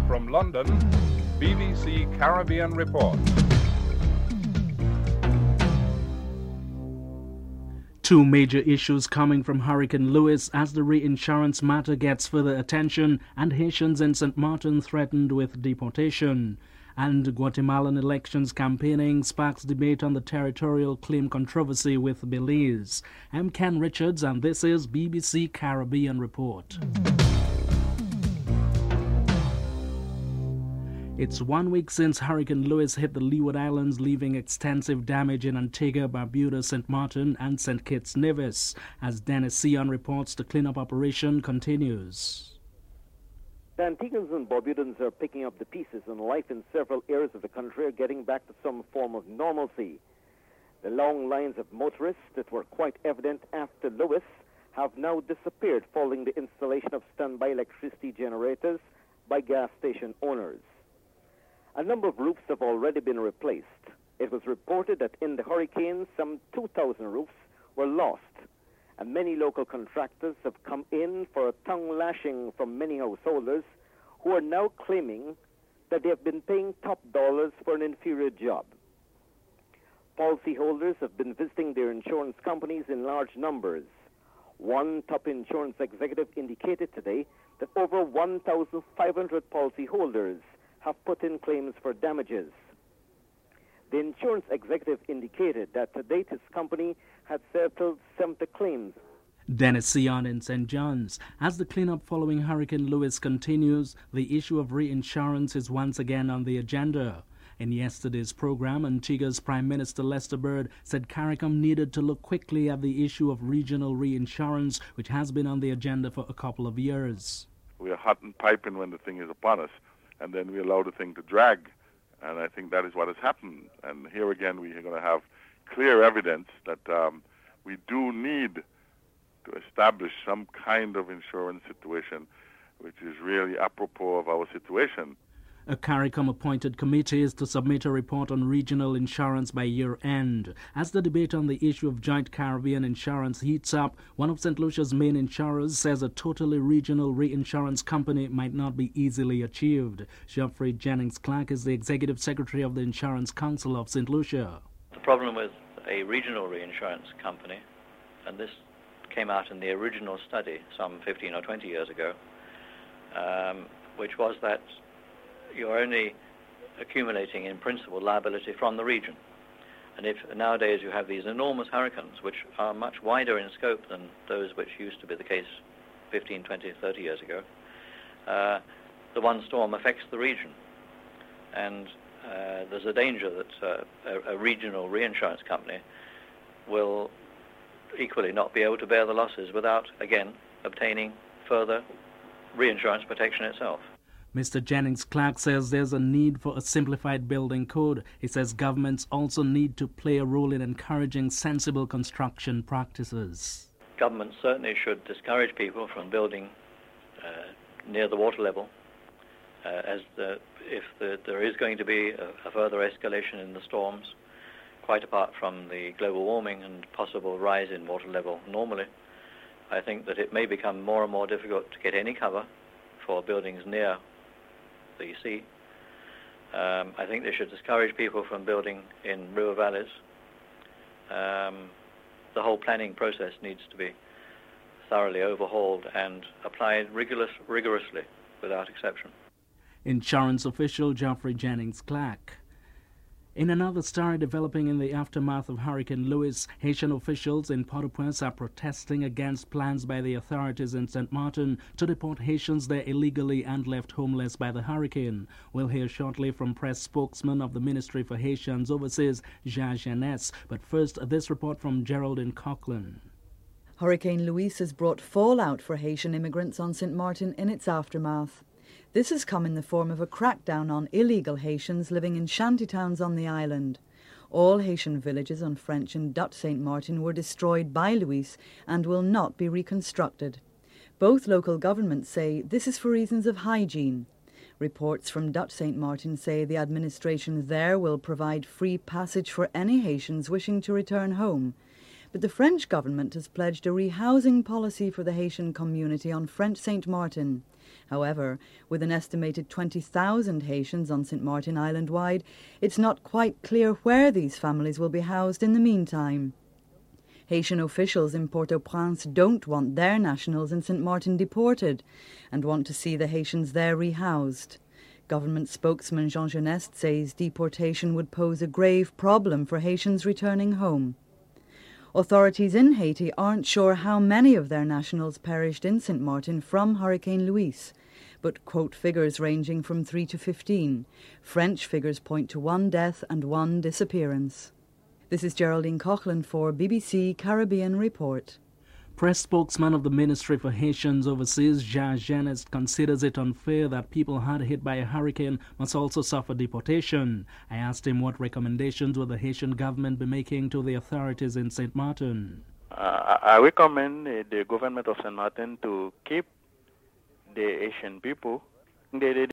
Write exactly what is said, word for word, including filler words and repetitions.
From London, B B C Caribbean Report. Two major issues coming from Hurricane Louis as the reinsurance matter gets further attention and Haitians in Saint Martin threatened with deportation. And Guatemalan elections campaigning sparks debate on the territorial claim controversy with Belize. I'm Ken Richards and this is B B C Caribbean Report. It's one week since Hurricane Louis hit the Leeward Islands, leaving extensive damage in Antigua, Barbuda, Saint Martin and Saint Kitts Nevis. As Dennis Sion reports, the cleanup operation continues. The Antiguans and Barbudans are picking up the pieces, and life in several areas of the country are getting back to some form of normalcy. The long lines of motorists that were quite evident after Louis have now disappeared following the installation of standby electricity generators by gas station owners. A number of roofs have already been replaced. It was reported that in the hurricane, some two thousand roofs were lost, and many local contractors have come in for a tongue lashing from many householders who are now claiming that they have been paying top dollars for an inferior job. Policyholders have been visiting their insurance companies in large numbers. One top insurance executive indicated today that over one thousand five hundred policyholders have put in claims for damages. The insurance executive indicated that to date his company had settled seventy claims. Dennis Sion in Saint John's. As the cleanup following Hurricane Louis continues, the issue of reinsurance is once again on the agenda. In yesterday's program, Antigua's Prime Minister Lester Bird said CARICOM needed to look quickly at the issue of regional reinsurance, which has been on the agenda for a couple of years. We are hot and piping when the thing is upon us, and then we allow the thing to drag. And I think that is what has happened. And here again, we are going to have clear evidence that um, we do need to establish some kind of insurance situation which is really apropos of our situation. A CARICOM-appointed committee is to submit a report on regional insurance by year-end. As the debate on the issue of joint Caribbean insurance heats up, one of Saint Lucia's main insurers says a totally regional reinsurance company might not be easily achieved. Geoffrey Jennings-Clark is the Executive Secretary of the Insurance Council of Saint Lucia. The problem with a regional reinsurance company, and this came out in the original study some fifteen or twenty years ago, um, which was that you're only accumulating in principle liability from the region. And if nowadays you have these enormous hurricanes, which are much wider in scope than those which used to be the case fifteen, twenty, thirty years ago, uh, the one storm affects the region. And uh, there's a danger that uh, a, a regional reinsurance company will equally not be able to bear the losses without, again, obtaining further reinsurance protection itself. Mister Jennings-Clark says there's a need for a simplified building code. He says governments also need to play a role in encouraging sensible construction practices. Governments certainly should discourage people from building uh, near the water level, uh, as the, if the, there is going to be a, a further escalation in the storms, quite apart from the global warming and possible rise in water level normally. I think that it may become more and more difficult to get any cover for buildings near the sea. Um, I think they should discourage people from building in river valleys. Um, the whole planning process needs to be thoroughly overhauled and applied rigorous, rigorously without exception. Insurance official Geoffrey Jennings-Clark. In another story developing in the aftermath of Hurricane Louis, Haitian officials in Port-au-Prince are protesting against plans by the authorities in Saint Martin to deport Haitians there illegally and left homeless by the hurricane. We'll hear shortly from press spokesman of the Ministry for Haitians Overseas, Jean Jeunesse. But first, this report from Geraldine Coughlin. Hurricane Louis has brought fallout for Haitian immigrants on Saint Martin in its aftermath. This has come in the form of a crackdown on illegal Haitians living in shantytowns on the island. All Haitian villages on French and Dutch Saint Martin were destroyed by Louis and will not be reconstructed. Both local governments say this is for reasons of hygiene. Reports from Dutch Saint Martin say the administration there will provide free passage for any Haitians wishing to return home. But the French government has pledged a rehousing policy for the Haitian community on French Saint Martin. However, with an estimated twenty thousand Haitians on Saint Martin Island wide, it's not quite clear where these families will be housed in the meantime. Haitian officials in Port-au-Prince don't want their nationals in Saint Martin deported and want to see the Haitians there rehoused. Government spokesman Jean Geneste says deportation would pose a grave problem for Haitians returning home. Authorities in Haiti aren't sure how many of their nationals perished in Saint Martin from Hurricane Luis, but quote figures ranging from three to fifteen. French figures point to one death and one disappearance. This is Geraldine Coughlin for B B C Caribbean Report. Press spokesman of the Ministry for Haitians Overseas, Jean Geneste, considers it unfair that people hard hit by a hurricane must also suffer deportation. I asked him what recommendations will the Haitian government be making to the authorities in Saint Martin. Uh, I recommend uh, the government of Saint Martin to keep the Haitian people. They, they